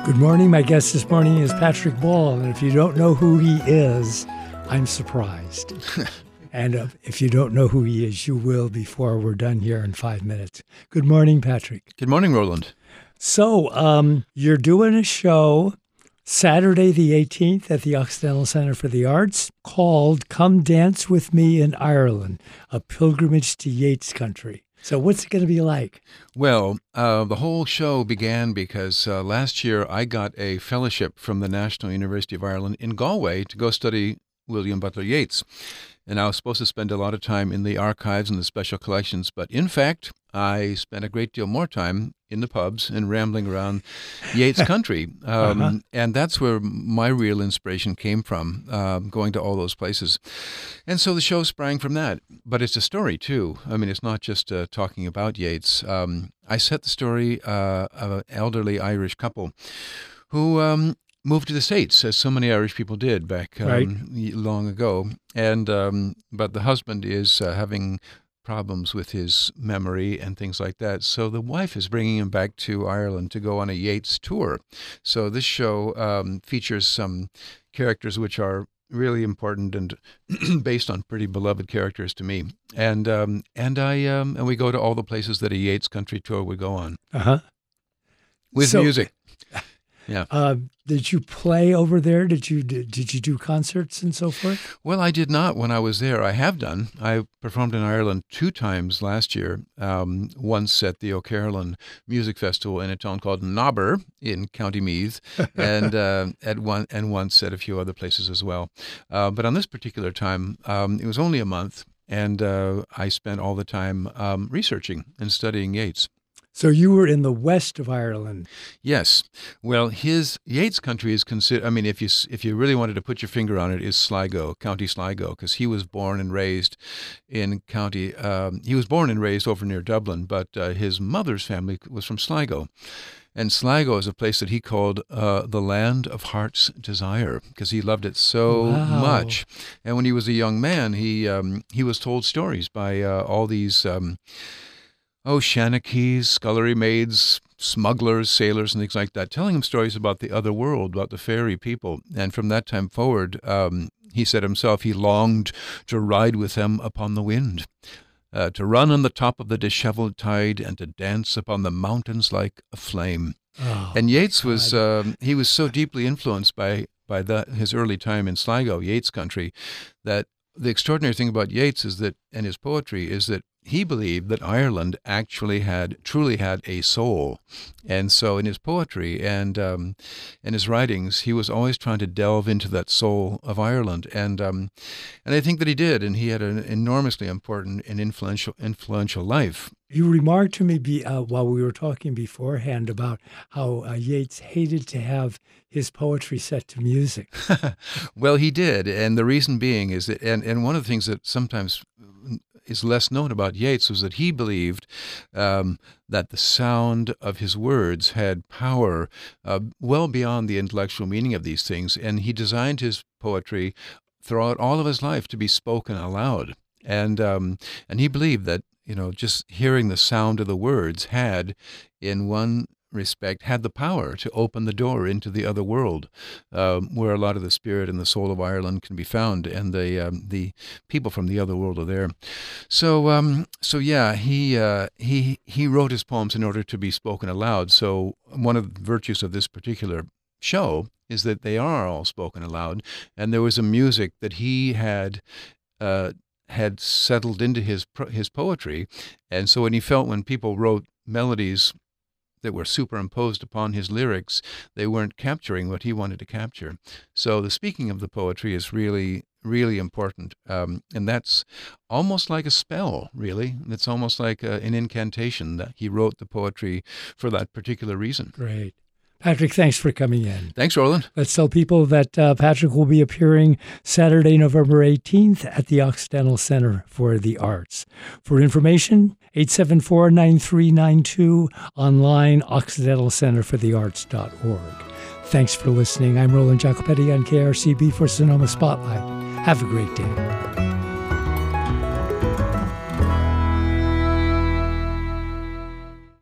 Good morning. My guest this morning is Patrick Ball, and if you don't know who he is, I'm surprised. And if you don't know who he is, you will before we're done here in 5 minutes. Good morning, Patrick. Good morning, Roland. So you're doing a show Saturday the 18th at the Occidental Center for the Arts called Come Dance With Me in Ireland, a pilgrimage to Yeats country. So what's it going to be like? Well, the whole show began because last year I got a fellowship from the National University of Ireland in Galway to go study William Butler Yeats. And I was supposed to spend a lot of time in the archives and the special collections, but in fact, I spent a great deal more time in the pubs and rambling around Yeats country. And that's where my real inspiration came from, going to all those places. And so the show sprang from that. But it's a story, too. I mean, it's not just talking about Yeats. I set the story of an elderly Irish couple who moved to the States, as so many Irish people did back long ago. And but the husband is having problems with his memory and things like that. So the wife is bringing him back to Ireland to go on a Yeats tour. So this show features some characters which are really important and based on pretty beloved characters to me. And we go to all the places that a Yeats country tour would go on. With music. Yeah. Did you play over there? Did you do concerts and so forth? Well, I did not when I was there. I have done. I performed in Ireland 2 times last year. Once at the O'Carolan Music Festival in a town called Nobber in County Meath, and once at a few other places as well. But on this particular time, it was only a month, and I spent all the time researching and studying Yeats. So you were in the west of Ireland. Yes. Well, his Yeats country is considered, I mean, if you really wanted to put your finger on it, is Sligo, County Sligo, because he was born and raised in he was born and raised over near Dublin, but his mother's family was from Sligo. And Sligo is a place that he called the land of heart's desire, because he loved it so much. And when he was a young man, he was told stories by all these Shanachies, scullery maids, smugglers, sailors, and things like that, telling him stories about the other world, about the fairy people. And from that time forward, he said himself, he longed to ride with them upon the wind, to run on the top of the disheveled tide, and to dance upon the mountains like a flame. And Yeats was, he was so deeply influenced by his early time in Sligo, Yeats country, that the extraordinary thing about Yeats is that, and his poetry, is that he believed that Ireland actually truly had a soul. And so in his poetry and his writings, he was always trying to delve into that soul of Ireland. And I think that he did, and he had an enormously important and influential life. You remarked to me while we were talking beforehand about how Yeats hated to have his poetry set to music. Well, he did, and the reason being is that, and one of the things that sometimes is less known about Yeats was that he believed that the sound of his words had power well beyond the intellectual meaning of these things, and he designed his poetry throughout all of his life to be spoken aloud. And he believed that, just hearing the sound of the words had, in one respect, had the power to open the door into the other world, where a lot of the spirit and the soul of Ireland can be found, and the people from the other world are there. So yeah, he wrote his poems in order to be spoken aloud. So one of the virtues of this particular show is that they are all spoken aloud, and there was a music that he had settled into his poetry, and so when people wrote melodies that were superimposed upon his lyrics, they weren't capturing what he wanted to capture. So the speaking of the poetry is really, really important, and that's almost like a spell, really. It's almost like an incantation that he wrote the poetry for that particular reason. Great. Patrick, thanks for coming in. Thanks, Roland. Let's tell people that Patrick will be appearing Saturday, November 18th at the Occidental Center for the Arts. For information, 874-9392, online, occidentalcenterforthearts.org. Thanks for listening. I'm Roland Jacopetti on KRCB for Sonoma Spotlight. Have a great day.